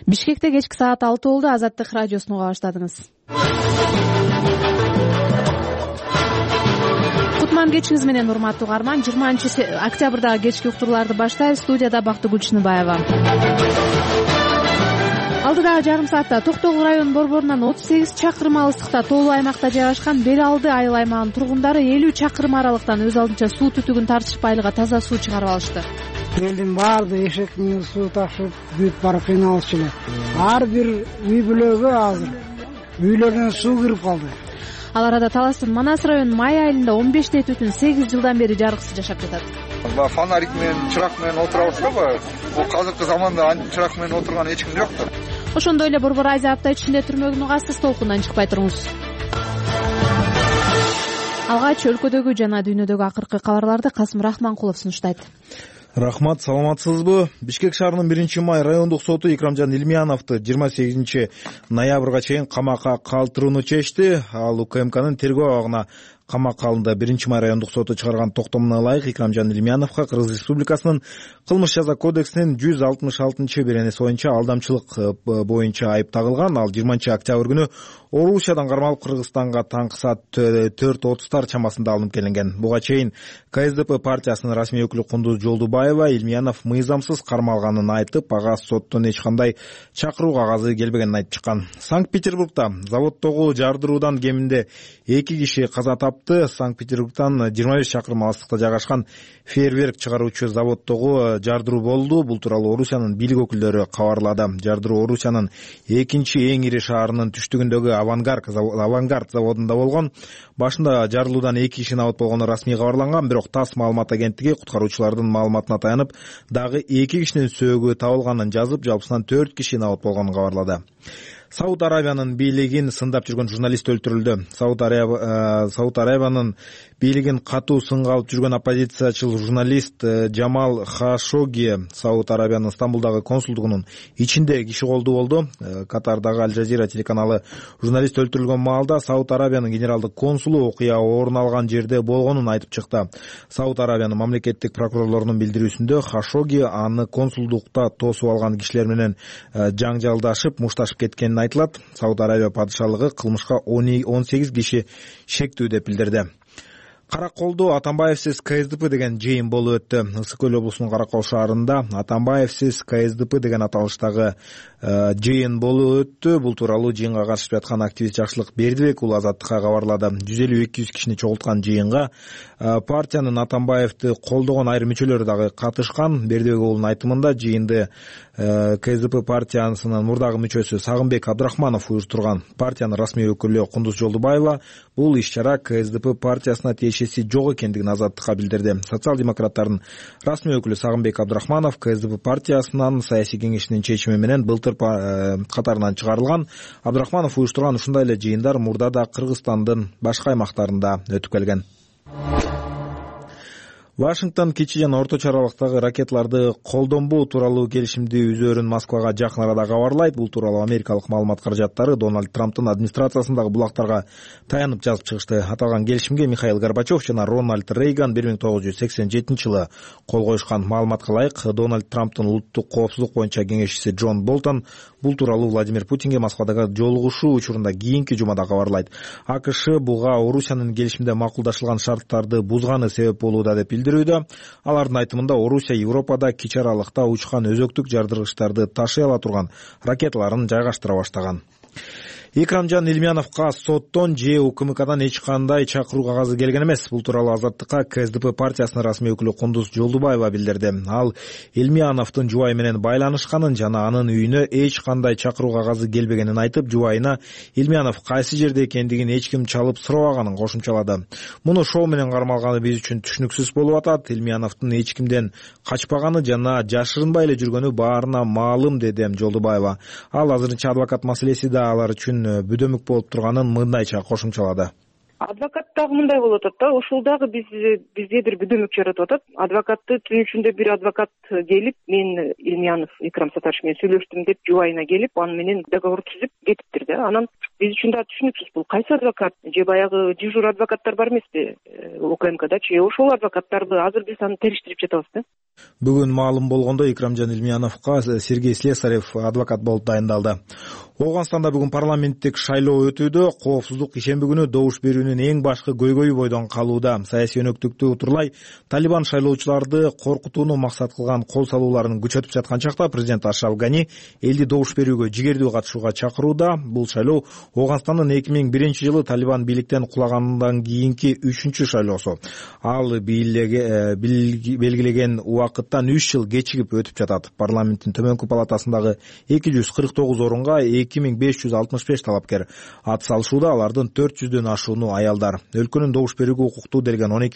Бишкекте кечки саат 6 болду. Азаттык радиосун уга баштадыңыз. Кутман кечиңиз менен урматтуу угарман. 20 октябрдагы кечки уктурууларды баштайбыз. Студияда Бактыгүл Чыныбаева. Алдыдагы жарым саатта Токтогул районунун борборунан 38 чакырым алыстыкта тоолуу аймакта жайгашкан Бел алды айыл аймагынын тургундары 50 чакырым аралыктан өз алдынча суу түтүгүн тартышып айлыга таза суу чыгарып алышты. Элдин баарды эшек менен суу ташып бүтүп барып кыйналышчу эле. Ар бир үй бүлөгө азыр үйлөрүнө суу кирип калды. Ал арада Таластын Манас районунун Май айылында 15 түтүн 8 жылдан бери жарыксыз жашап жатат. Фонарик менен, чырак менен отурабыз го. Бул азыркы заманда чырак менен отурган эч ким жоктур. Ошондой эле Борбор Азия апта ичинде түрмөгүн угасыз, толкундан чыкпай туруңуз. Алгач өлкөдөгү жана дүйнөдөгү акыркы кабарларды Касым Рахманкулов сунуштайт. Рахмат, саламатсызбы? Бишкек шаарынын 1-май райондук соту Икрамжан Илмияновду 28 ноябрга чейин камакка калтырууну чечти. Ал УКМКнын тергөө абагына камакка алынды. 1-май райондук соту чыгарган токтомуна ылайык Икрамжан Илмияновго Кыргыз Республикасынын кылмыш жаза кодексинин 166-беренеси боюнча алдамчылык боюнча айып тагылган. Ал 20 октябрь күнү Орусиядан кармалып Кыргызстанга таңкы саат 4:30 чамасында алынып келинген. Буга чейин КСДП партиясынын расмий өкүлү Кундуз Жолдубаева Илмиянов мыйзамсыз кармалганын айтып, ага соттон эч кандай чакыруу кагазы келбегенин айтып чыккан. Санкт-Петербургда заводдогу жардыруудан кеминде 2 киши каза тапты. Санкт-Петербургдан 25 чакырым алыстыкта жайгашкан фейерверк чыгаруучу заводдогу жардыруу болду. Бул тууралуу Орусиянын бийлик өкүлдөрү кабарлады. Жардыруу Орусиянын экинчи эң ири шаарынын түштүгүндөгү Авангард заводунда болгон. Башында жарылуудан 2 киши абат болгону расмий кабарланган, бирок ТАСС маалымат агенттиги куткаруучулардын маалыматына таянып, дагы 2 кишинин сөөгү табылганын жазып, жалпысынан 4 киши абат болгонун кабарлады. Сауд Арабиянын бийлигин сындап жүргөн журналист өлтүрүлдү. Сауд Арабиянын бийлигин катуу сынга алып жүргөн оппозициячыл журналист Джамал Хашоги Сауд Арабиянын Стамбулдагы консулдугунун ичинде киши колдуу болду. Катардагы Аль Жазира телеканалы журналист өлтүрүлгөн маалда Сауд Арабиянын генералдык консулу окуя орун алган жерде болгонун айтып чыкты. Сауд Арабиянын мамлекеттик прокурорлорунун билдирүүсүндө Хашоги аны консулдукта тосуп алган кишилер менен жаңжалдашып, мушташып кеткенин айтылат. Сауд Арабия падышалыгы кылмышка 18 киши шектүү деп билдирди. Караколдо Атамбаевсиз КСДП деген жыйын болуп өттү. Ысык көл облусунун Каракол шаарында Атамбаевсиз КСДП деген аталыштагы жыйын болуп өттү. Бул тууралуу жыйынга катышып жаткан активист Жакшылык Бердибек уулу Азаттыкка кабарлады. 150-200 кишини чогулткан жыйынга партиянын Атамбаевди колдогон айрым мүчөлөрү дагы катышкан. Бердибек уулунун айтымында жыйынды КСДП партиясынын мурдагы мүчөсү Сагынбек Абдрахманов уюштурган. Партиянын расмий өкүлү Кундуз Жолдубаева бул иш-чара КСДП партиясына тиешеси жок экендигин Азаттыкка билдирди. Социал-демократтардын расмий өкүлү Сагынбек Абдрахманов КСДП партиясынын саясий кеңешинин чечими менен былтыр катарынан чыгарылган. Абдрахманов уюштурган ушундай эле жыйындар мурда да Кыргызстандын башка аймактарында өтүп келген. Вашингтон кичи жана орто чаралыктагы ракеталарды колдонбоо тууралуу келишимди үзөөрүн Москвага жакын арада кабарлайт. Бул тууралуу америкалык маалымат каражаттары Дональд Трамптын администрациясындагы булактарга таянып жазып чыгышты. Аталган келишимге Михаил Горбачев жана Рональд Рейган 1987-жылы кол коюшкан. Маалыматка ылайык, Дональд Трамптын улуттук коопсуздук боюнча кеңешчиси Джон Болтон бул тууралуу Владимир Путинге Москвадагы жолугушуу учурунда кийинки жумада кабарлайт. АКШ буга Орусиянын келишимде макулдашылган шарттарды бузганы себеп болууда деп билдирүүдө. Алардын айтымында Орусия Европада кичи аралыкта учкан өзөктүк жардыргычтарды ташый ала турган ракеталарын жайгаштыра баштаган. Икрамжан Илмияновго соттон же УКМКдан эч кандай чакыруу кагазы келген эмес. Бул тууралуу Азаттыкка КСДП партиясынын расмий өкүлү Кундуз Жолдубаева билдирди. Ал Илмияновдун жубайы менен байланышканын жана анын үйүнө эч кандай чакыруу кагазы келбегенин айтып, жубайына Илмиянов кайсы жерде экендигин эч ким чалып сурабаганын кошумчалады. Муну шоу менен кармалганы биз үчүн түшүнүксүз болуп атат. Илмияновдун эч кимден качпаганы жана жашырынбай эле жүргөнү баарына маалым, деди Жолдубаева. Ал азырынча адвокат маселеси да алар үчүн бүдөмүк болуп турганын мындайча кошумчалады. Адвокат дагы мындай болуп атат да, ошол дагы бизде бир бүдөмөк жаратып атат. Адвокатты түн ичинде бир адвокат келип, мен Илмиянов Икрам Сатарович менен сүйлөштүм деп жубайына келип, аны менен договор түзүп кетиптир да. Анан биз үчүн да түшүнүксүз, бул кайсы адвокат? Же баягы дежур адвокаттар бар эмеспи УКМКдачы? Ошол адвокаттарды азыр биз аны териштирип жатабыз да. Бүгүн маалым болгондой Икрамжан Илмияновго Сергей Слесарев адвокат болуп дайындалды. Ооганстанда бүгүн парламенттик шайлоо өтүүдө. Коопсуздук ишемби күнү добуш берүүнүн эң башкы көйгөйү бойдон калууда. Саясий өнөктүктү утурлай Талибан шайлоочуларды коркутууну максат кылган кол салууларын күчөтүп жаткан чакта президент Ашраф Гани элди добуш берүүгө жигердүү катышууга чакырууда. Бул шайлоо Ооганстандын 2001-жылы Талибан бийликтен кулагандан кийинки 3-чү шайлоосу. Ал белгилеген убакыттан 3 жыл кечигип өтүп жатат. Парламенттин төмөнкү палатасындагы 249 орунга 2565 талапкер ат салышууда. Алардын 400дөн ашууну аялдар. Өлкөнүн добуш берүүгө укуктуу делген 12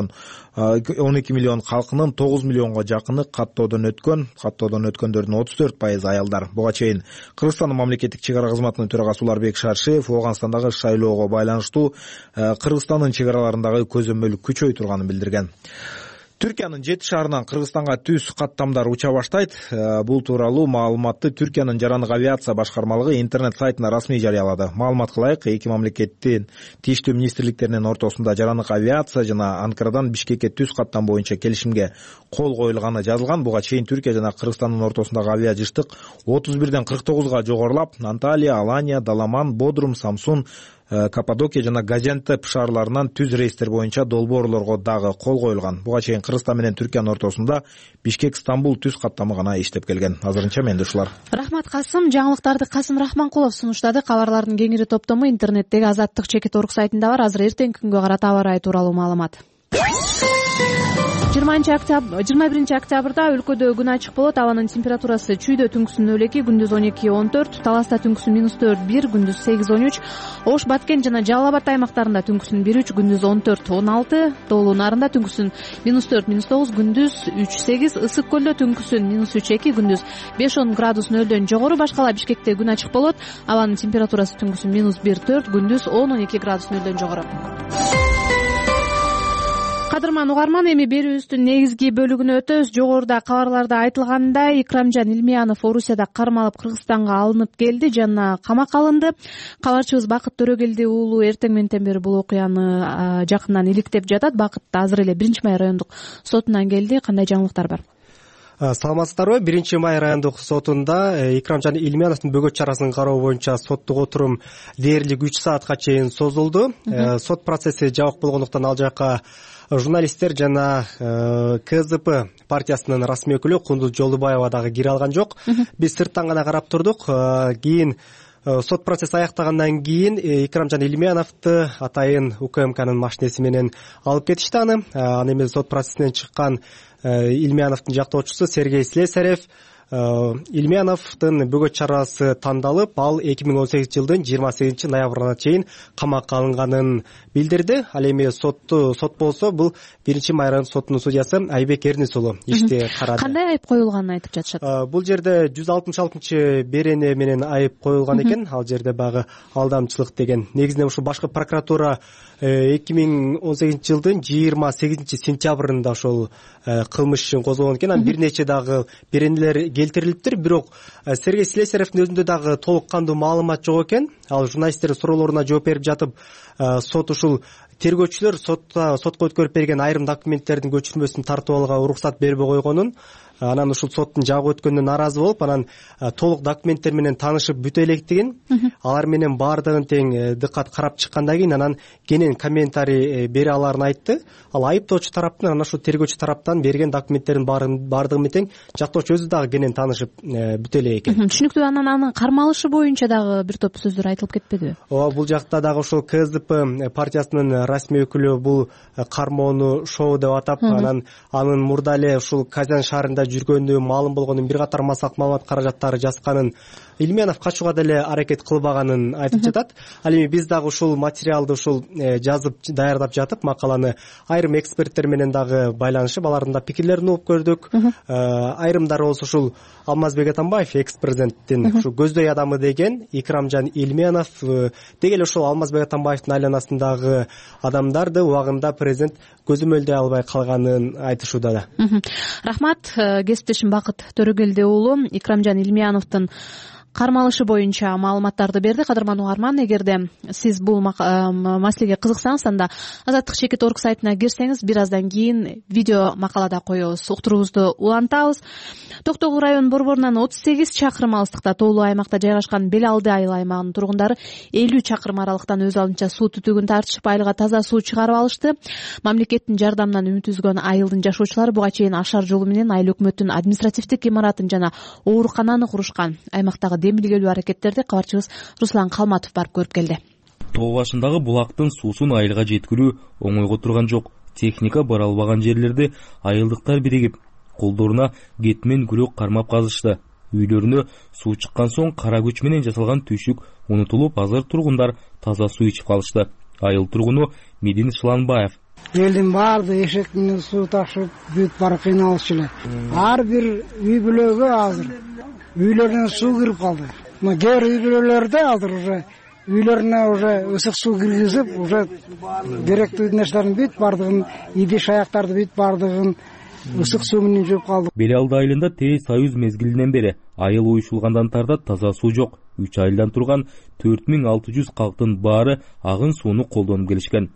миллион калкынын 9 миллионго жакыны каттоодон өткөн. Каттоодон өткөндөрдүн 34% аялдар. Буга чейин Кыргызстандын мамлекеттик чек ара кызматынын төрагасы Уларбек Шаршеев Ооганстандагы шайлоого байланыштуу Кыргызстандын чек араларындагы көзөмөлүк күчөй турганын билдирген. Түркиянын 7 шаарынан Кыргызстанга түз каттамдар уча баштайт. Бул тууралуу маалыматты Түркиянын жарандык авиация башкармалыгы интернет сайтына расмий жарыялады. Маалыматка ылайык, эки мамлекеттин тийиштүү министрликтеринин ортосунда жарандык авиация жана Анкарадан Бишкекке түз каттам боюнча келишимге кол коюлганы жазылган. Буга чейин Түркия жана Кыргызстандын ортосундагы авиа жыштык 31ден 49га жогорулап, Анталия, Алания, Даламан, Бодрум, Самсун, Каппадокия жана Газиантеп шаарларынан түз рейстер боюнча долбоорлорго дагы кол коюлган. Буга чейин Кыргызстан менен Түркиянын ортосунда Бишкек-Стамбул түз каттамы гана иштеп келген. Азырынча менде ушулар. Рахмат Касым. Жаңылыктарды Касым Рахманкулов сунуштады. Кабарлардын кеңири топтому интернеттеги Азаттык чекит.орг сайтында бар. Азыр эртеңки күнгө карата аба ырайы тууралуу маалымат. 21 октябрда өлкөдө күн ачык болот. Абанын температурасы чүйдө түнкүсүн 0,2, күндүз 12-14, Таласта түнкүсүн -4-1, күндүз 8-13, Ош, Баткен жана Жалал Абад аймактарында түнкүсүн 1-3, күндүз 14-16, Тоолуу Нарында түнкүсүн -4-9, күндүз 3-8, Ысык көлдө түнкүсүн -3-2, күндүз 5-10 градус нөлдөн жогору. Башкала Бишкекте күн ачык болот. Абанын температурасы түнкүсүн -1-4, күндүз 10-12 градус нөлдөн жогору. Кадырман угарман, эми берүүбүздүн негизги бөлүгүнө өтөбүз. Жогоруда кабарларда айтылгандай, Икрамжан Илмиянов Орусияда кармалып Кыргызстанга алынып келди жана камакка алынды. Кабарчыбыз Бакыт Төрөгелди уулу эртең менен бери бул окуяны жакындан иликтеп жатат. Бакыт азыр эле 1-май райондук сотунан келди. Кандай жаңылыктар бар? Саламатсыздарбы? 1-май райондук сотунда Икрамжан Илмияновдун бөгөт чарасын кароо боюнча соттук отурум дээрлик 3 саатка чейин созулду. Сот процесси жабык болгондуктан ал жака журналисттер жана КЗП партиясынын расмий өкүлү Кундуз Жолдубаева дагы кире алган жок. Биз сырттан гана карап турдук. Кийин сот процесс аяктагандан кийин Икрамжан Илмияновду атайын УКМКнын машинеси менен алып кетишти аны. Аны эми сот процессинен чыккан Илмияновдун жактоочусу Сергей Слесарев Илмияновдун бөгөт чарасы тандалып, ал 2018-жылдын 28 ноябрына чейин камакка алынганын билдирди. Ал эми сот болсо, бул 1-май райондук сотунун судьясы Айбек Эрнис уулу ишти карады. Кандай айып коюлганын айтып жатышат? Бул жерде 166 берене менен айып коюлган экен. Ал жерде багы алдамчылык деген. Негизинен ушу башкы прокуратура 2018-жылдын 28 сентябрында ошол кылмыш ишин козгогон экен. Анан бир нече дагы беренелер келтирилиптир. Бирок Сергей Слесаревдин өзүндө дагы толук кандуу маалымат жок экен. Ал журналисттердин суроолоруна жооп берип жатып, сот ушул тергөөчүлөр сотко өткөрүп берген айрым документтердин көчүрмөсүн тартып алууга уруксат бербей койгонун, анан ушул соттун жабык өткөнүнө нааразы болуп, анан толук документтер менен таанышып бүтө электигин, алар менен баардыгын тең дыккат карап чыккандан кийин анан кенен комментарий бере аларын айтты. Ал айыптоочу тараптын анан ушул тергөөчү тараптан берген документтердин баардыгы менен тең жактоочу өзү дагы кенен таанышып бүтө элек экен. Түшүнүктүү. Анан анын кармалышы боюнча дагы бир топ сөздөр айтылып кетпедиби? Ооба, бул жакта дагы ушул КЗП партиясынын расмий өкүлү бул кармоону шоу деп атап, анан анын мурда эле ушул Казан шаарында жүргөнү маалым болгонун, бир катар масак маалымат каражаттары жазганын, Илмиянов качууга деле аракет кылбаганын айтып жатат. Ал эми биз дагы ушул материалды жазып даярдап жатып, макаланы айрым эксперттер менен дагы байланышып, алардын да пикирлерин угуп көрдүк. Айрымдары болсо ушул Алмазбек Атамбаев, экс-президенттин ушу көздөй адамы деген Икрамжан Илмиянов деги эле ушул Алмазбек Атамбаевдин айланасындагы адамдарды убагында президент көзөмөлдөй албай калганын айтышууда да. Рахмат, кесиптешим Бакыт Төрөгелди уулу Икрамжан Илмияновдун кармалышы боюнча маалыматтарды берди. Кадырман угарман, эгерде сиз бул маселеге кызыксаңыз, анда Азаттык Чекит.org сайтына кирсеңиз, бир аздан кийин видео макалада коебуз, уктуруубузду улантабыз. Токтогул район борборунан 38 чакырым алыстыкта тоолуу аймакта жайгашкан Бел Алды айыл аймагынын тургундары 50 чакырым аралыктан өз алдынча суу түтүгүн тартышып, айылга таза суу чыгарып алышты. Мамлекеттин жардамынан үмүт үзгөн айылдын жашоочулары буга чейин ашар жолу менен айыл өкмөттүн административдик имаратын жана оорукананы курушкан. Аймактагы демилгелүү аракеттерди кабарчыбыз Руслан Калматов барып көрүп келди. Тоо башындагы булактын суусун айылга жеткирүү оңойго турган жок. Техника бара албаган жерлерде айылдыктар биригип, колдоруна кетмен күрөк кармап казышты. Үйлөрүнө суу чыккан соң кара күч менен жасалган түйшүк унутулуп, азыр тургундар таза суу ичип калышты. Айыл тургуну Медин Шыланбаев: элдин баардыгы эшек менен суу ташып бүтүп барып кыйналышчу эле. Ар бир үй бүлөгө азыр үйлөрүнө суу кирип калды. Кээ бир үй бүлөлөрдө азыр уже үйлөрүнө уже ысык суу киргизип, уже керектүү нерселердин бүт баардыгын, идиш аяктарды бүт баардыгын ысык суу менен жууп калды. Бел Алды айылында Тээ Союз мезгилинен бери айыл уюшулгандан тарта таза суу жок. 3 айылдан турган 4600 калктын баары агын сууну колдонуп келишкен.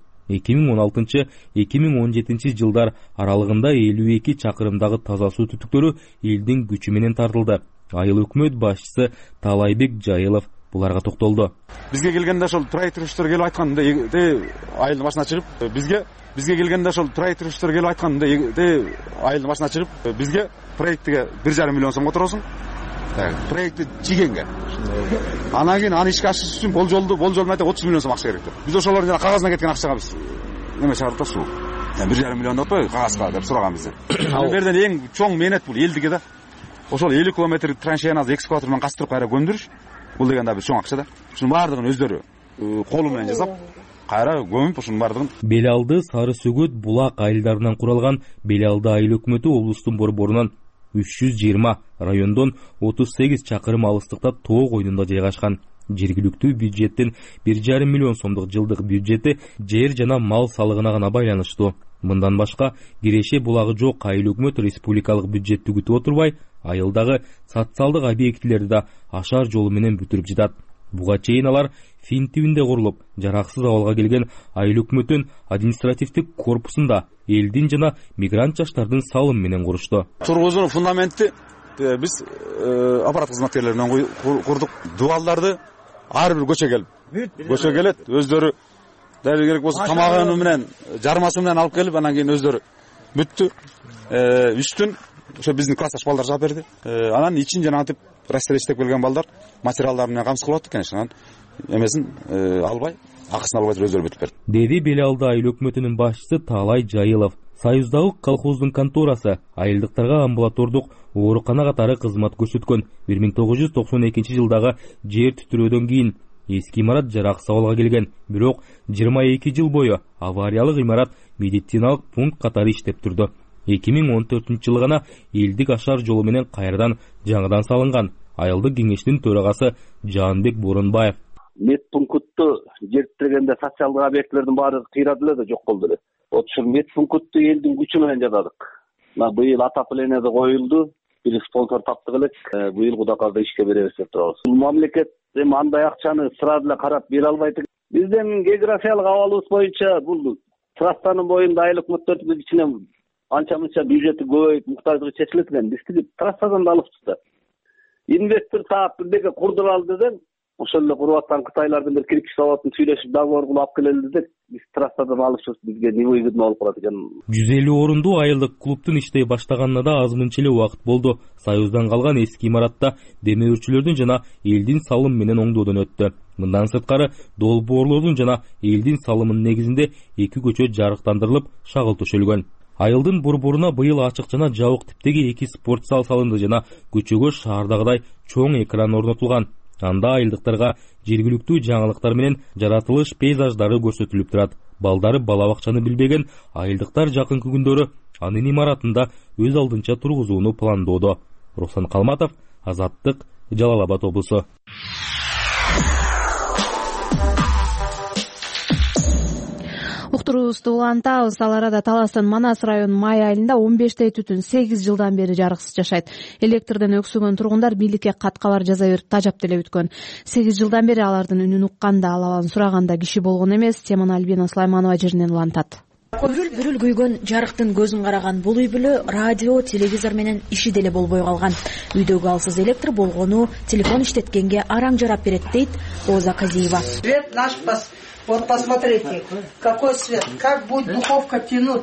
2016-2017 жылдар аралыгында 52 чакырымдагы таза суу түтүктөрү элдин күчү менен тартылды. Айыл өкмөт башчысы Талайбек Жайылов буларга токтолду. Бизге келгенде ошол тройтурушттар келип айтканда, айылдын башына чыгып, бизге келгенде ошол тройтурушттар келип айтканда, айылдын башына чыгып, бизге проектиге 1,5 миллион сом которосуң. Проектти чигенге. Анан кийин аны ишке ашырыш үчүн болжолун айта 30 миллион сом акча керек деп. Биз ошолордун жана кагазына кеткен акчага биз неме чыгардык суу. 1,5 миллион деп атпайбы кагазга деп сураган бизде. Ал жерден эң чоң мээнет бул элдике да. Ошол 50 километр траншеяны экскаватор менен кастырып кайра көмдүрүш. Бул деген да бир чоң акча да. Ушунун баардыгын өздөрү колу менен жасап, кайра көмүп ушунун баардыгын. Бел Алды, Сары Сөгөт, Булак айылдарынан куралган Бел Алды айыл өкмөтү облустун борборунан 320, райондон 38 чакырым алыстыкта тоо койнунда жайгашкан. Жергиликтүү бюджеттин 1,5 миллион сомдук жылдык бюджети жер жана мал салыгына гана байланыштуу. Мындан башка киреше булагы жок айыл өкмөт республикалык бюджетти күтүп отурбай, айылдагы социалдык объектилерди да ашар жолу менен бүтүрүп жатат. Буга чейин алар Фин түбүндө курулуп, жараксыз абалга келген айыл өкмөттүн административдик корпусунда элдин жана мигрант жаштардын салым менен курушту. Тургузуунун фундаментти биз аппарат кызматкерлери менен курдук. Дубалдарды ар бир көчө келет, өздөрү дайыр керек болсо тамагы менен, жармасы менен алып келип, анан кийин өздөрү бүттү. Үстүн ошо биздин классташ балдар жаап берди. Анан ичин жана антип Россия иштеп келген балдар материалдар менен камсыз кылып аттык экен. Анан эмесин албай, акысын албай өздөрү бүтүп берди. Деди Бел Алды айыл өкмөтүнүн башчысы Талай Жайылов. Союздагы колхоздун конторасы айылдыктарга амбулатордук оорукана катары кызмат көрсөткөн. 1992 жылдагы жер түтүрөөдөн кийин эски имарат жараксыз абалга келген. Бирок 22 жыл бою авариялык имарат медициналык пункт катары иштеп турду. 2014 жылы гана элдик ашар жолу менен кайрадан жаңыдан салынган. Айылдык кеңештин төрагасы Жанбек Боронбаев: медпунктту жертиргенде социалдык объектилердин баары кыйрады эле да жок болду эле. Ошол медпунктту элдин күчү менен жасадык. Быйыл отопление да коюлду. Бир спонсор таптык элек. Быйыл кудакалда ишке беребиз деп турабыз. Мамлекет андай акчаны сразу эле карап бере албайт. Биздин географиялык абалыбыз боюнча бул трассанын боюнда айыл өкмөттөрдүн ичинен анча-мынча бюджети көбөйүп, муктаждыгы чечилет экен. Биздики трассадан да алыппыз да. Инвестор таап бирдеке курдуп алды деп, ошол эле куруп аткан кытайлардын бир кирпич заводун сүйлөшүп договор кылып алып келели деп, биз трассадан алышыбыз бизге невыгодно болуп калат экен. 150 орундуу айылдык клубтун иштей баштаганына да аз-мынча эле убакыт болду. Союздан калган эски имаратта демөөрчүлөрдүн жана элдин салым менен оңдоодон өттү. Мындан сырткары долбоорлордун жана элдин салымынын негизинде 2 көчө жарыктандырылып, шагыл төшөлгөн. Айылдын борборуна быйыл ачык жана жабык типтеги 2 спорт зал салынды жана көчөгө шаардагыдай чоң экран орнотулган. Анда айылдыктарга жергиликтүү жаңылыктар менен жаратылыш пейзаждары көрсөтүлүп турат. Балдары бала бакчаны билбеген айылдыктар жакынкы күндөрү анын имаратында өз алдынча тургузууну пландоодо. Руслан Калматов, Азаттык, Жалал Абад облусу. турубузду улантабыз. Ал арада Таластын Манас районунун май айылында 15 түтүн 8 жылдан бери жарыксыз жашайт. Электрден өксүгөн тургундар бийликке кат кабар жаза берип тажап деле бүткөн. 8 жылдан бери алардын үнүн укканда, алабан сураганда киши болгон эмес. Теманы Альбина Сулайманова жеринен улантат. Бүрүл күйгөн жарыктын көзүн караган бул үй бүлө радио, телевизор менен иши деле болбой калган. Үйдөгү алсыз электр болгону телефон иштеткенге араң жарап берет дейт Оза Казиева. Свет наш, вот посмотрите, какой свет, как будет духовка тянуть.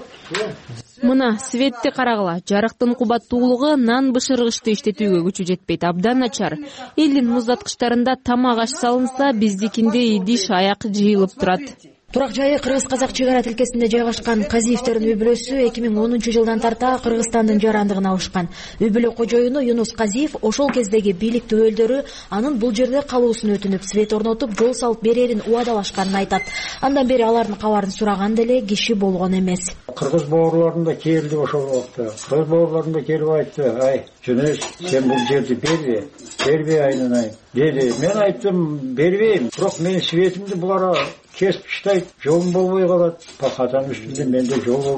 Мына светти карагыла, жарыктын кубаттуулугу нан бышыргычты иштетүүгө күчү жетпейт, абдан начар. Элдин муздаткычтарында тамак аш салынса, биздикинде идиш аяк жыйылып турат. Турак жайы кыргыз-казак чек ара тилкесинде жайгашкан Казиевтердин үй бүлөсү 2010 жылдан тарта Кыргызстандын жарандыгына алышкан. Үй бүлө кожоюну Юнус Казиев ошол кездеги бийлик төбөлдөрү анын бул жерде калуусун өтүнүп, свет орнотуп, жол салып берерин убадалашканын айтат. Андан бери алардын кабарын сураган деле киши болгон эмес. Кыргыз бауырларым да келди ошол убакта. Кыргыз бауырларым да келип айтты: "Ай, Жунус, сен бул жерди бербе айнанай" деди. Мен айттым: "Бербейм, бирок менин светимди булар кесип таштайт, жолум болбой калат. Пахатанын үстүндө менде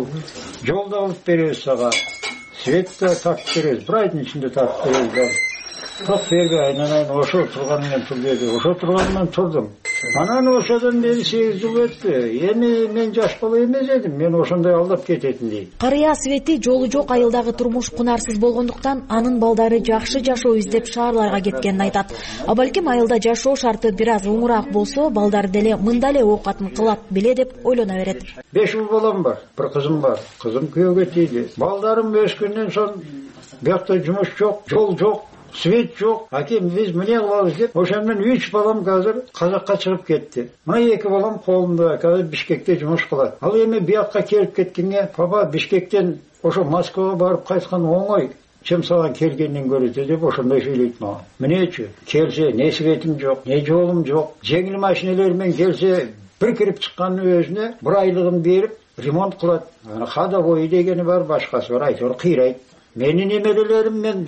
жол да алып беребиз сага. Свет да тартып беребиз, бир айдын ичинде тартып беребиз." Бирок бербей айнанайын, ошо турганыммен тур деди. Ошо турганыммен турдум. Анан ошодон бери 8 жыл өттү. Эми мен жаш бала эмес эдим, мен ошондой алдап кететин дейт. Карыя Свети жолу жок айылдагы турмуш кунарсыз болгондуктан анын балдары жакшы жашоо издеп шаарларга кеткенин айтат. А балким айылда жашоо шарты бир аз оңураак болсо, балдары деле мында эле оокатын кылат беле деп ойлоно берет. 5 уул балам бар, бир кызым бар. Кызым күйөөгө тийди. Балдарым өскөндөн соң бuyakta жумуш жок, жол жок, свет жок. Аким биз эмне кылабыз деп, ошондон 3 балам азыр казакка чыгып кетти. Мына 2 балам колумда, азыр Бишкекте жумуш кылат. Ал эми бuyakка келип кеткенге, "Папа, Бишкектен ошо Москвага барып кайткан оңой, чем сага келгенден көрөтө" деп ошондой сүйлөйт мага. Эмнечи? Келсе, не светим жок, не жолум жок. Жеңил машиналар менен келсе, бир кирип чыккандын өзүнө 1 айлыгын берип ремонт кылат. Ана ходовой дегени бар, башкасы бар, айтор кыйрайт. Менин немерелерим мен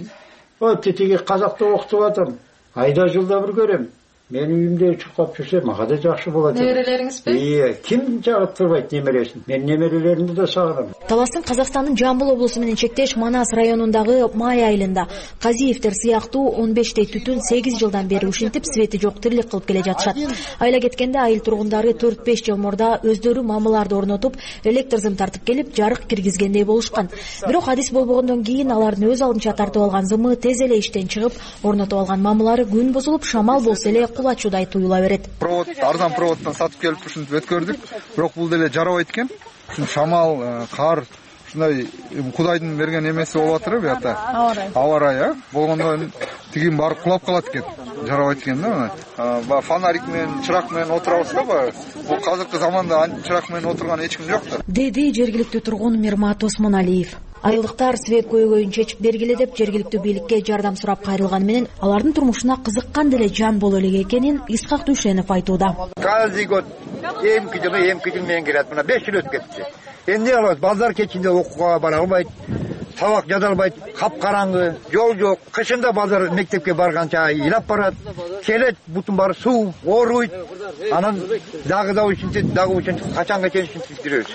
тиги казакта окутуп атам. Айда жылда бир көрөм. Мен үйүмдө чукап жүрсө, мага да жакшы болот. Немерелериңизби? Ким жагып турбайт немересин? Мен немерелеримди да сагынам. Таластын Казакстандын Жамбыл облусу менен чектеш Манас районундагы май айылында Казиевтер сыяктуу 15 түтүн 8 жылдан бери ушинтип свети жок тирлик кылып келе жатышат. Айла кеткенде айыл тургундары 4-5 жыл мурда өздөрү мамыларды орнотуп, электр зым тартып келип, жарык киргизгендей болушкан. Бирок адис болбогондон кийин алардын өз алдынча тартып алган зымы тез эле иштен чыгып, орнотуп алган мамылары күн бузулуп, шамал болсо эле кулачуудай туюла берет. Провод, арзан проводдон сатып келип ушинтип өткөрдүк. Бирок бул деле жарабайт экен. Шамал, кар, ушундай Кудайдын берген эмеси болуп атыр буякта. Аба ырайы болгондон тигин барып кулап калат экен. Жарабайт экен да. Баягы фонарик менен, чырак менен отурабыз да баягы. Бул азыркы заманда чырак менен отурган эч ким жок да. Деди жергиликтүү тургун Мирмат Осмоналиев. Айылдыктар свет көйгөйүн чечип бергиле деп жергиликтүү бийликке жардам сурап кайрылганы менен алардын турмушуна кызыккан деле жан боло элек экенин Исхак Дүйшенов айтууда. Каждый год эмки жыл менен келет. Мына 5 жыл өтүп кетти. Эмне кылабыз? Балдар кечинде окууга бара албайт, сабак жаза албайт, капкараңгы, жол жок. Кышында балдар мектепке барганча ыйлап барат. Келет, бутун баары суу, ооруйт. Анан дагы ушинтип, качанга чейин ушинтип жүрөбүз.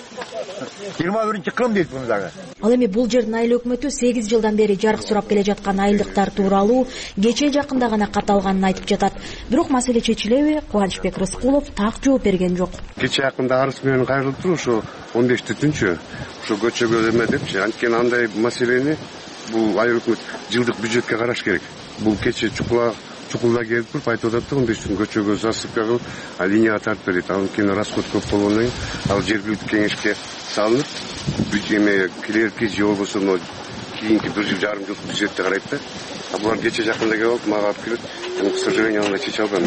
21-кылым дейт буну дагы. Ал эми бул жердин айыл өкмөтү 8 жылдан бери жарык сурап келе жаткан айылдыктар тууралуу кече жакында гана катталганын айтып жатат. Бирок маселе чечилеби? Кубанычбек Рыскулов так жооп берген жок. Кече жакында арыз менен кайрылып туруп, ошо 15 түтүнчү ошо көчөгө эме депчи. Анткени андай маселени бул айыл өкмөт жылдык бюджетке караш керек. Бул кече чукулда келип туруп айтып атат да, 15 түтүн көчөгө засыпка кылып, линияга тартып берет. Анткени расход көп болгондон кийин ал жергиликтүү кеңешке салынып, эме келерки же болбосо кийинки 1,5 жыл бюджетте карайт да. Булар кече жакында келип алып мага алып келет. К сожалению, аны чече албайм.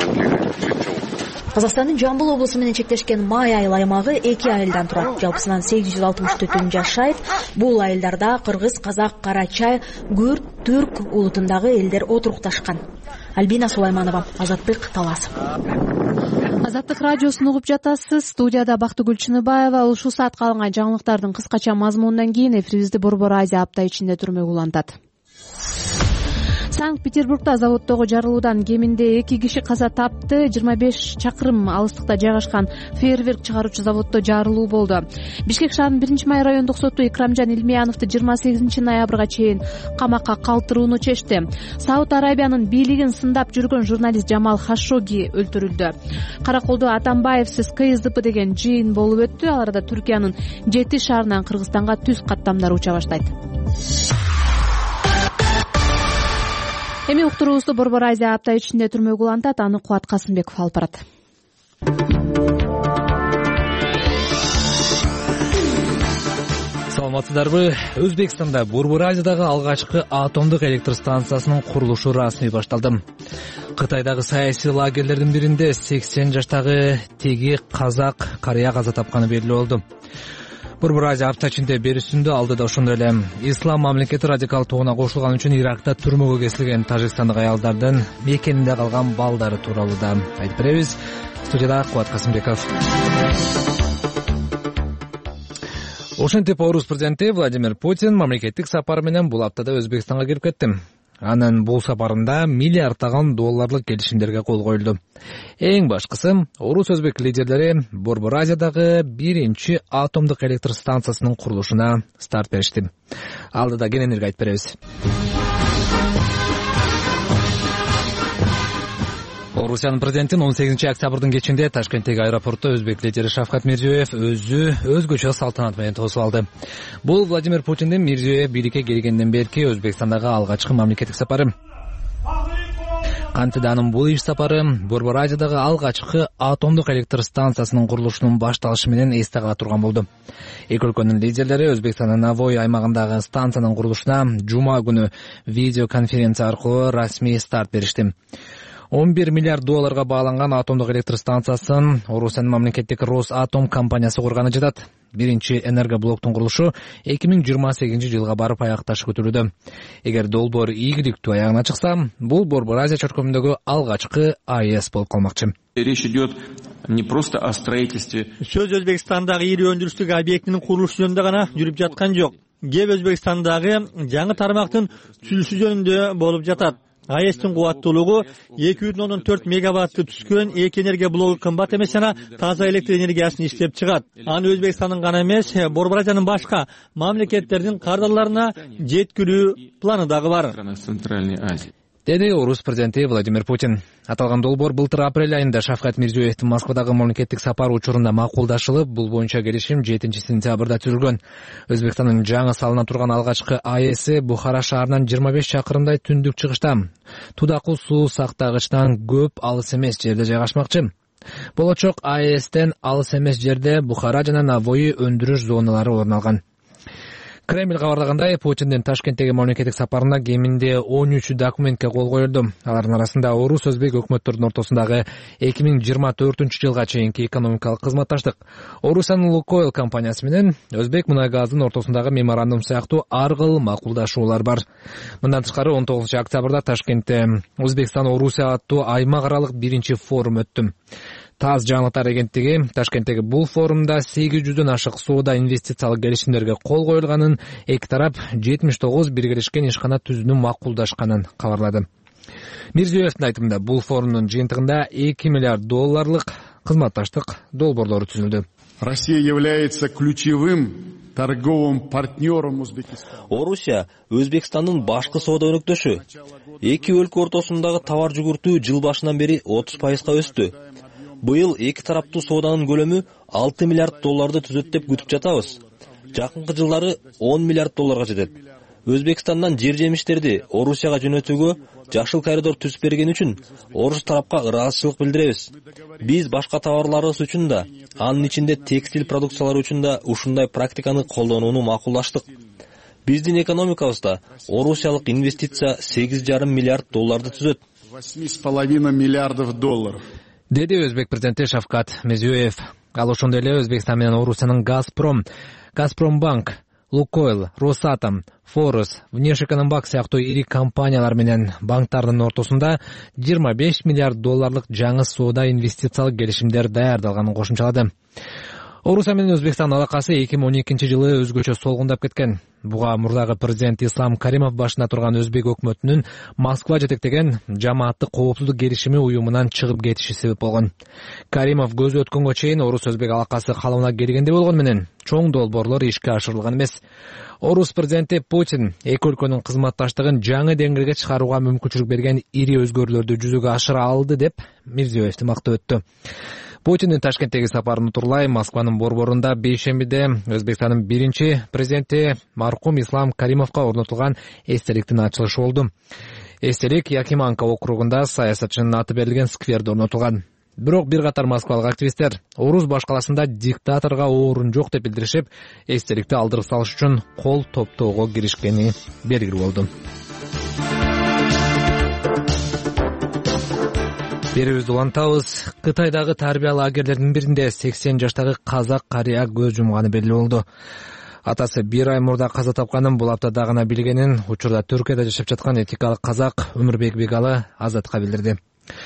Казакстандын Жамбыл облусу менен чектешкен май айыл аймагы 2 айылдан турат. Жалпысынан 860 түтүн жашайт. Бул айылдарда кыргыз, казак, карачай, күрд, түрк улутундагы элдер отурукташкан. Альбина Сулайманова, Азаттык, Талас. Азаттык радиосун угуп жатасыз. Студияда Бактыгүл Чыныбаева. Ушул саатка алынган жаңылыктардын кыскача мазмунунан кийин эфирибизди Борбор Азия апта ичинде түрмөгү улантат. Санкт-Петербургда заводдогу жарылуудан кеминде 2 киши каза тапты. 25 чакырым алыстыкта жайгашкан фейерверк чыгаруучу заводдо жарылуу болду. Бишкек шаарынын 1-май райондук соту Икрамжан Илмияновду 28 ноябрга чейин камакка калтырууну чечти. Сауд Арабиянын бийлигин сындап жүргөн журналист Жамал Хашоги өлтүрүлдү. Караколдо Атамбаевсиз КСДП деген жыйын болуп өттү. Ал арада Түркиянын 7 шаарынан Кыргызстанга түз каттамдар уча баштайт. Эми уктуруубузду Борбор Азия апта ичинде түрмөгө улантат. Аны Кубат Касымбеков алып барат. Саламатсыздарбы? Өзбекстанда Борбор Азиядагы алгачкы атомдук электр станциясынын курулушу расмий башталды. Кытайдагы саясий лагерлердин биринде 80 жаштагы теги казак карыя каза тапканы белгилүү болду. Борбор Азия апта ичинде берүүсүндө алдыда ошондой эле ислам мамлекети радикал тогуна кошулган үчүн Иракта түрмөгө кесилген тажикстандык аялдардын мекенинде калган балдары тууралуу да айтып беребиз. Студияда Кубат Касымбеков. Ошентип Орус президенти Владимир Путин мамлекеттик сапар менен бул аптада Өзбекстанга кирип кетти. Анын бул сапарында миллиарддаган долларлык келишимдерге кол коюлду. Эң башкысы Орус өзбек лидерлери Борбор Азиядагы биринчи атомдук электр станциясынын курулушуна старт беришти. Алдыда кененирээк айтып беребиз. Орусиянын президенти 18 октябрдын кечинде Ташкенттеги аэропортто өзбек лидери Шавкат Мирзиёев өзгөчө салтанат менен тосуп алды. Бул Владимир Путиндин Мирзиёев бийликке келгенден берки Өзбекстандагы алгачкы мамлекеттик сапары. Кантип анын бул иш сапары Борбор Азиядагы алгачкы атомдук электр станциясынын курулушунун башталышы менен эсте кала турган болду. Эки өлкөнүн лидерлери Өзбекстандын Навой аймагындагы станциянын курулушуна жума күнү видеоконференция аркылуу расмий старт беришти. 11 миллиард долларга бааланган атомдук электр станциясын Орусиянын мамлекеттик Росатом компаниясы курганы жатат. Биринчи энергоблоктун курулушу 2028 жылга барып аякташы күтүлүүдө. Эгер долбоор ийгиликтүү аягына чыкса, бул Борбор Азия чөйрөсүндөгү алгачкы АЭС болуп калмакчы. Речь идет не просто о строительстве. Сөз Өзбекстандагы ири өндүрүштүк объектинин курулушу жөнүндө гана жүрүп жаткан жок. Кеп Өзбекстандагы жаңы тармактын түзүлүшү жөнүндө болуп жатат. АЭСтин кубаттуулугу 2,4 мегаватты түскөн эки энергия блогу кымбат эмес жана таза электр энергиясын иштеп чыгат. Аны Өзбекстандын гана эмес, Борбор Азиянын башка мамлекеттердин кардарларына жеткирүү планы дагы бар. Деди Орус президенти Владимир Путин. Аталган долбоор былтыр апрель айында Шавкат Мирзиёевдин Москвадагы мамлекеттик сапары учурунда макулдашылып, бул боюнча келишим 7 сентябрда түзүлгөн. Өзбекстандын жаңы салына турган алгачкы АЭСи Бухара шаарынан 25 чакырымдай түндүк чыгышта. Тудакул суу сактагычтан көп алыс эмес жерде жайгашмакчы. Болочок АЭСтен алыс эмес жерде Бухара жана Навои өндүрүш зоналары орун алган. Кремль кабарлагандай, Путиндин Ташкенттеги мамлекеттик сапарына кеминде 13 документке кол коюлду. Алардын арасында Орус өзбек өкмөттөрүнүн ортосундагы 2024 жылга чейинки экономикалык кызматташтык, Орусиянын Лукойл компаниясы менен Өзбек мунай газдын ортосундагы меморандум сыяктуу ар кыл макулдашуулар бар. Мындан тышкары 19 октябрда Ташкентте Өзбекстан Орусия аттуу аймак аралык биринчи форум өттү. ТАСС жаңылыктар агенттиги Ташкенттеги бул форумда 800дөн ашык соода инвестициялык келишимдерге кол коюлганын, эки тарап 79 биргелешкен ишкана түзүүнү макулдашканын кабарлады. Мирзиёевдин айтымында бул форумдун жыйынтыгында 2 миллиард долларлык кызматташтык долбоорлору түзүлдү. Россия является ключевым торговым партнером Узбекистана. Орусия Өзбекстандын башкы соода өнөктөшү. Эки өлкө ортосундагы товар жүгүртүү жыл башынан бери 30% өстү. Быйыл эки тараптуу сооданын көлөмү 6 миллиард долларды түзөт деп күтүп жатабыз. Жакынкы жылдары 10 миллиард долларга жетет. Өзбекстандан жер жемиштерди Орусияга жөнөтүүгө жашыл коридор түзүп берген үчүн Орус тарапка ыраазычылык билдиребиз. Биз башка товарларыбыз үчүн да, анын ичинде текстиль продукциялары үчүн да ушундай практиканы колдонууну макулдаштык. Биздин экономикабызда орусиялык инвестиция 8,5 миллиард долларды түзөт. 8,5 миллиардов долларов. Деди өзбек президенти Шавкат Мирзиёев. Ал ошондой эле Өзбекстан менен Орусиянын Газпромбанк, Лукойл, Росатом, Форус, Внешэкономбанк сыяктуу ири компаниялар менен банктардын ортосунда 25 миллиард долларлык жаңы соода инвестициялык келишимдер даярдалганын кошумчалады. Орусия менен Өзбекстан алакасы 2012-жылы өзгөчө солгундап кеткен. Буга мурдагы президент Ислам Каримов башына турган Өзбек өкмөтүнүн Москва жетектеген жамааттык коопсуздук келишими уюмунан чыгып кетиши себеп болгон. Каримов көзү өткөнгө чейин Орус-Өзбек алакасы калыбына келгенде болгону менен чоң долбоорлор ишке ашырылган эмес. Орус президенти Путин эки өлкөнүн кызматташтыгын жаңы деңгээлге чыгарууга мүмкүнчүлүк берген ири өзгөрүүлөрдү жүзөгө ашыра алды деп Мирзиёевди мактап өттү. Путиндин Ташкенттеги сапарын утурлай Москванын борборунда бейшембиде Өзбекстандын биринчи президенти маркум Ислам Каримовго орнотулган эстеликтин ачылышы болду. Эстелик Якиманка округунда саясатчынын аты берилген скверде орнотулган. Бирок бир катар москвалык активисттер Орус башкаласында диктаторго орун жок деп билдиришип, эстеликти алдырып салыш үчүн кол топтоого киришкени белгилүү болду. Берүүбүздү улантабыз. Кытайдагы тарбия лагерлеринин биринде 80 жаштагы казак карыя көз жумганы белгилүү болду. Атасы бир ай мурда каза тапканын бул аптада гана билгенин учурда Түркияда жашап жаткан этникалык казак Өмүрбек Бегалы Азатка билдирди.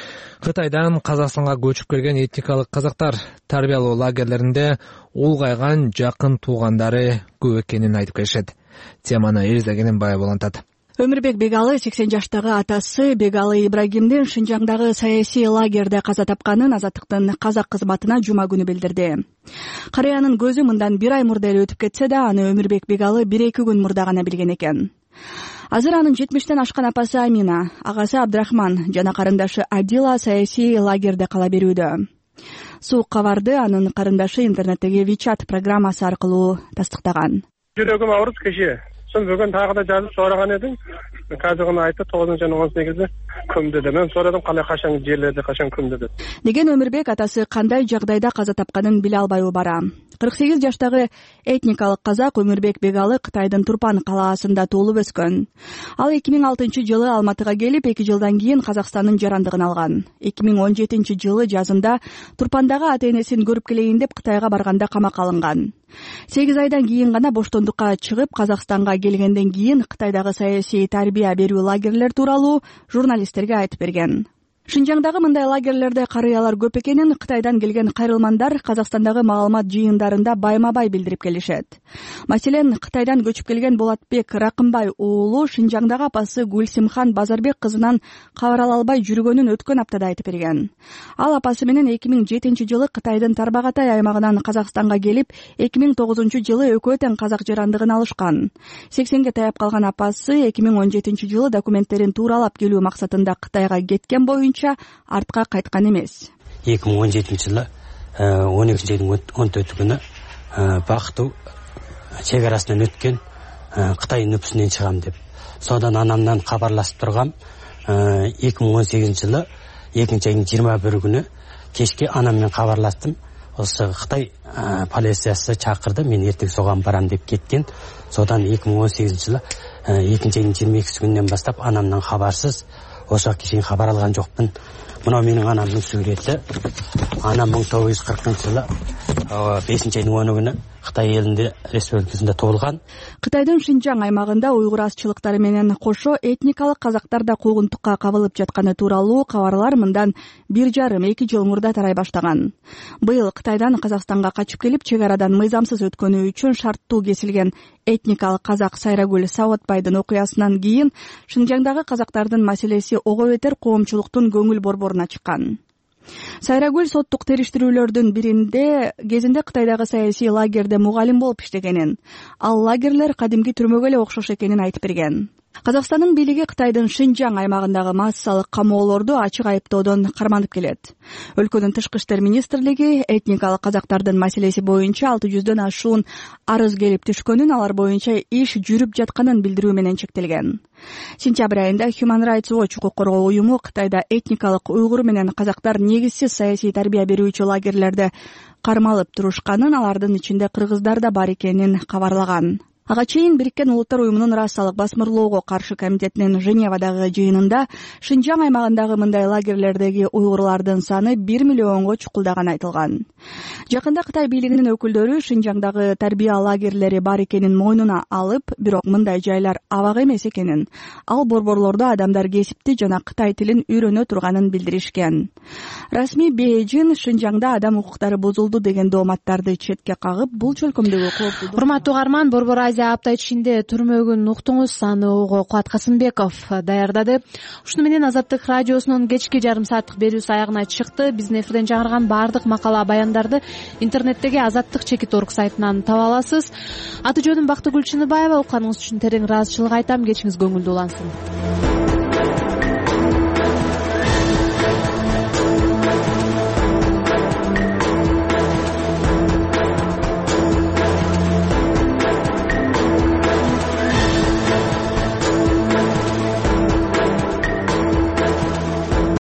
Кытайдан Казакстанга көчүп келген этникалык казактар тарбиялоо лагерлеринде улгайган жакын туугандары көп экенин айтып келишет. Теманы Элиза Кененбаева улантат. Өмүрбек Бегалы 80 жаштагы атасы Бегалы Ибрагимдин Шинжаңдагы саясий лагерде каза тапканын Азаттыктын казак кызматына жума күнү билдирди. Карыянын көзү мындан бир ай мурда эле өтүп кетсе да, аны Өмүрбек Бегалы 1-2 күн мурда гана билген экен. Азыр анын 70тен ашкан апасы Амина, агасы Абдрахман жана карындашы Адила саясий лагерде кала берүүдө. Суук кабарды анын карындашы интернеттеги WeChat программасы аркылуу тастыктаган. Жүрөгүм ауырып кеше. Son bugün tağda жазып soragan edim. Kazıgını aytты 9 жана 18-де күм dedi. Мен сорадым кандай качан жерлерде качан күм dedi. Деген Өмүрбек атасы кандай жагдайда каза тапканын биле албай бара. 48 жаштагы этникалык казак Өмүрбек Бегалы Кытайдын Турпан калаасында туулуп өскөн. Ал 2006-жылы Алматыга келип, 2 жылдан кийин Казакстандын жарандыгын алган. 2017-жылы жазында Турпандагы ата-энесин көрүп келейин деп Кытайга барганда камакка алынган. 8 айдан кийин гана боштондукка чыгып, Казакстанга келгенден кийин Кытайдагы саясий тарбия берүү лагерлер тууралуу журналисттерге айтып берген. Шинжаңдагы мындай лагерлерде карыялар көп экенин Кытайдан келген кайрылмандар Казакстандагы маалымат жыйындарында байма-бай билдирип келишет. Маселен, Кытайдан көчүп келген Болотбек Ракымбай уулу Шинжаңдагы апасы Гүлсимхан Базарбек кызынан кабар ала албай жүргөнүн өткөн аптада айтып берген. Ал апасы менен 2007-жылы Кытайдын Тарбагатай аймагынан Казакстанга келип, 2009-жылы экөө тең казак жарандыгын алышкан. 80ге таяп калган апасы 2017-жылы документтерин тууралап келүү максатында Кытайга кеткен боюнча артка кайткан эмес. 2017-жылы 12-айдын 14-күнү Бактуу чек арасынан өткөн Кытай нүпүсүнөн чыгам деп. Содан анамдан кабарлашып тургам. 2018-жылы 2-айдын 21-күнү кечке анаммен кабарлаштым. Осы Кытай полициясы чакырды, мен эртең соган барам деп кеткен. Содан 2018-жылы 2-айдын 22-күнүнөн баштап анамдан кабарсыз ошо кишин кабар алган жокмун. Мына менин анамдын сүрөтү. Анам 1940-жылы 5-айдын 10-күнү Кытай элинде республикасында туулган. Кытайдын Шинжаң аймагында уйгур азчылыктары менен кошо этникалык казактар да куугунтукка кабылып жатканы тууралуу кабарлар мындан 1,5-2 жыл мурда тарай баштаган. Быйыл Кытайдан Казакстанга качып келип, чек арадан мыйзамсыз өткөнү үчүн шарттуу кесилген этникалык казак Сайрагүл Сауатбайдын окуясынан кийин Шинжаңдагы казактардын маселеси ого бетер коомчулуктун көңүл борборуна чыккан. Сайрагүл соттук териштирүүлөрдүн биринде кезинде Кытайдагы саясий лагерде мугалим болуп иштегенин, ал лагерлер кадимки түрмөгө эле окшош экенин айтып берген. Казакстандын бийлиги Кытайдын Шинжаң аймагындагы массалык камоолорду ачык айыптоодон карманып келет. Өлкөнүн тышкы иштер министрлиги этникалык казактардын маселеси боюнча 600дөн ашуун арыз келип түшкөнүн, алар боюнча иш жүрүп жатканын билдирүү менен чектелген. Сентябрь айында Human Rights Watch укук коргоо уюму Кытайда этникалык уйгур менен казактар негизсиз саясий тарбия берүүчү лагерлерде кармалып турушканын, алардын ичинде кыргыздар да бар экенин кабарлаган. Ага чейин Бириккен Улуттар уюмунун расалык басмырлоого каршы комитетинин Женевадагы жыйынында Шинжаң аймагындагы мындай лагерлердеги уйгурлардын саны 1 миллионго чукулдаганы айтылган. Жакында Кытай бийлигинин өкүлдөрү Шинжаңдагы тарбия лагерлери бар экенин мойнуна алып, бирок мындай жайлар абак эмес экенин, ал борборлордо адамдар кесипти жана Кытай тилин үйрөнө турганын билдиришкен. Расмий Бейжин Шинжаңда адам укуктары бузулду деген дооматтарды четке кагып, бул чөлкөмдөгү кооптуу. Урматтуу угарман, Борбор Азия апта ичинде түрмөгүн уктуңуз. Аны Кубат Касымбеков даярдады. Ушуну менен Азаттык радиосунун кечки жарым сааттык берүүсү аягына чыкты. Биздин эфирден жаңырган баардык макала баяндарды интернеттеги azattik.org сайтынан таба аласыз. Аты жөнүм Бактыгүл Чыныбаева. Укканыңыз үчүн терең ыраазычылык айтам. Кечиңиз көңүлдүү улансын.